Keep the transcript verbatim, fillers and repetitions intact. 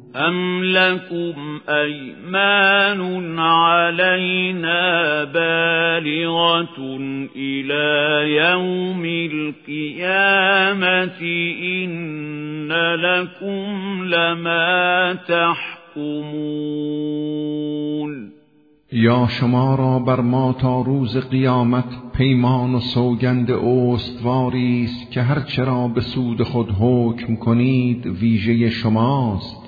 أَمْ لَكُمْ أَيْمَانٌ عَلَيْنَا بَالِغَةٌ إِلَى يَوْمِ الْقِيَامَةِ إِنَّ لَكُمْ لَمَا تَحْكُمُونَ. یا شما را بر ما تا روز قیامت پیمان و سوگند استواری است که هر چرا به سود خود حکم کنید ویژه شماست.